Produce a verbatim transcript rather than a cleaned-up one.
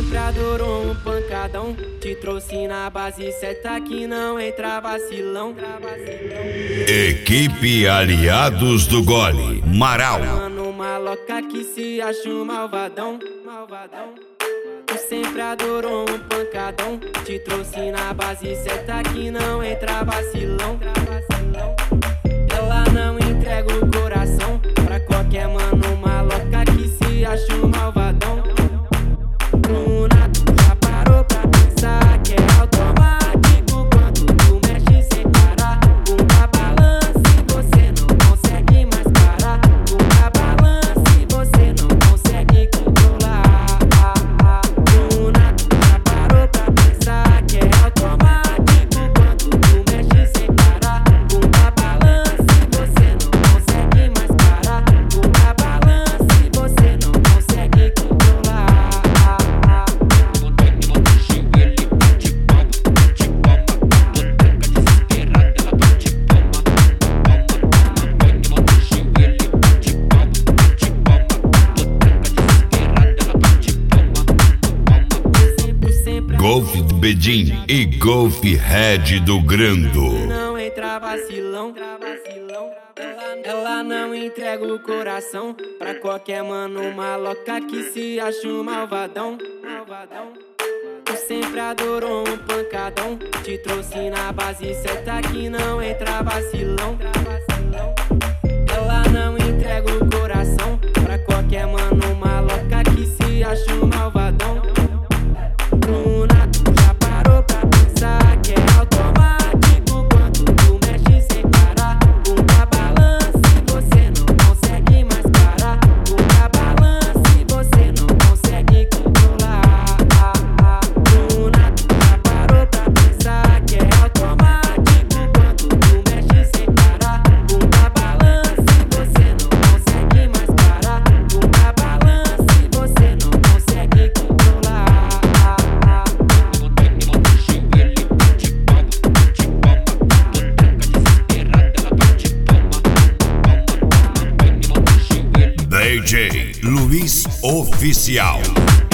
sempre adorou um pancadão. Te trouxe na base certa que não entra vacilão. Equipe Aliados do Gole, Marau. Mano, maloca que se acha um malvadão. Malvadão. Tu sempre adorou um pancadão. Te trouxe na base certa que não entra vacilão. Ela não entrega o coração pra qualquer mano maloca que se acha um malvadão. Bruna, tu já parou pra pensar que é automático quando tu mexe sem parar? Bunda balança e você não consegue mais parar. Bunda balança e você não consegue controlar. Bruna, tu já parou pra pensar que é automático quando tu mexe sem parar? Bunda balança e você não consegue mais parar. Bunda balança e você não consegue controlar. Golf do Bedim e Golf Red do Grando. Não entra vacilão. Ela, ela não entrega o coração pra qualquer mano maloca que se acha um malvadão. Malvadão. Tu sempre adorou um pancadão. Te trouxe na base certa que não entra vacilão. Ela não entrega o coração pra qualquer mano maloca que se acha um malvadão. Bruna, tu já parou pra pensar que é automático quando tu mexe sem parar? Bunda balança e você não consegue mais parar. Bunda balança e você não consegue controlar. Bruna, tu já parou pra pensar que é automático quando tu mexe sem parar? Bunda balança e você não consegue mais parar. Bunda balança e você não consegue controlar. D J Luiz Oficial.